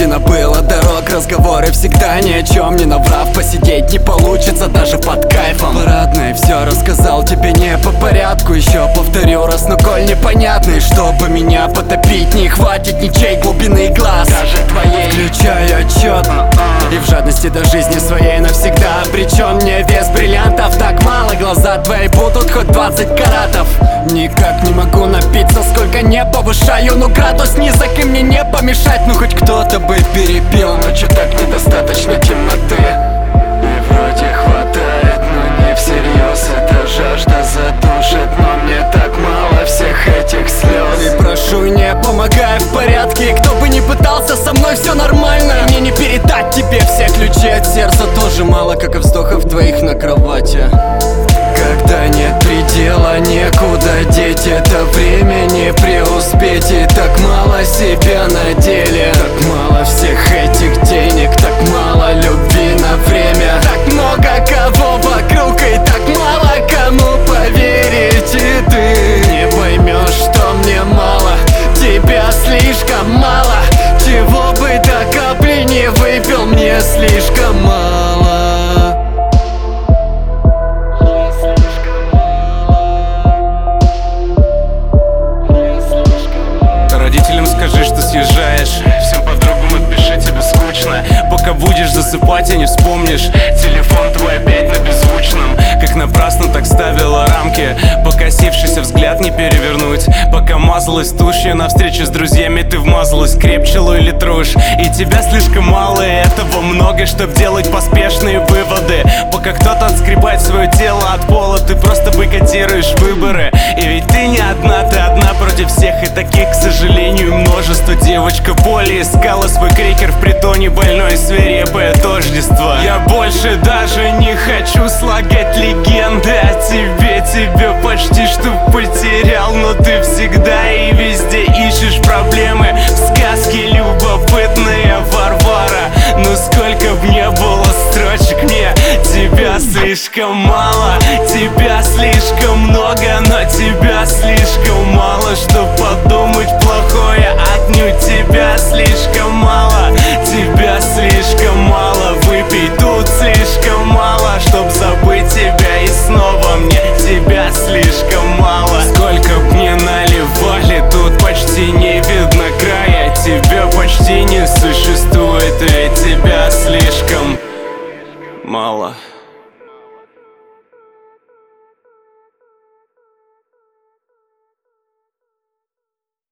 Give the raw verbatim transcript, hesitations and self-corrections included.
пройдено было дорог, разговоры всегда ни о чем не наврав. Посидеть не получится даже под кайфом. Парадный все рассказал тебе не по порядку. Еще повторю раз, но коль непонятный, чтобы меня потопить не хватит ничей глубины глаз, даже твоей. Включаю отчет и в жадности до жизни своей навсегда обречен. Мне вес бриллиантов так мало, глаза твои будут хоть двадцать каратов. Никак не могу напиться, сколько не повышаю, но градус низок и мне не помешать. Ну хоть кто-то бы перепил, но чё так недостаточно темноты. И вроде хватает, но не всерьез. Эта жажда задушит, но мне так мало всех этих слез. И прошу, не помогай, в порядке. Кто бы ни пытался, со мной все нормально. И мне не передать тебе все ключи от сердца. Тоже мало, как и вздохов твоих на кровати. Когда нет предела, некуда деть это время, не преуспеть. И так мало себя на деле, так мало всех этих денег, так мало любви на время, так много кого вокруг и так мало кому поверить. И ты не поймешь, что мне мало, тебя слишком мало. Чего бы до капли не выпил, мне слишком мало. Родителям скажи, что съезжаешь, всем подругам отпиши, тебе скучно. Пока будешь засыпать и не вспомнишь, телефон твой опять на беззвучном. Как напрасно так ставила рамки, покосившийся взгляд не перевернуть. Пока мазалась тушью на встрече с друзьями, ты вмазалась крепче или трушь. И тебя слишком мало, и этого много, чтоб делать поспешные выводы. Пока кто-то отскребает свое тело от пола, ты просто бойкотируешь выборы. И ведь ты не одна, ты одна против всех, и таких, к сожалению, множество. Девочка Поля искала свой крекер в притоне, больной свирепое тождество. Я больше даже не хочу слагать легенды о тебе. Тебя почти что потерял, но ты всегда и везде ищешь проблемы. В сказке любопытная Варвара. Ну сколько б не было строчек, мне тебя слишком мало. Тебя слишком много, но тебя слишком мало, чтоб подумать плохое. Отнюдь тебя слишком мало, тебя слишком мало. Выпей тут слишком мало, чтоб забыть тебя. И снова мне тебя слишком мало. Сколько б мне наливали, тут почти не видно края. Тебя почти не существует, ведь тебя слишком мало.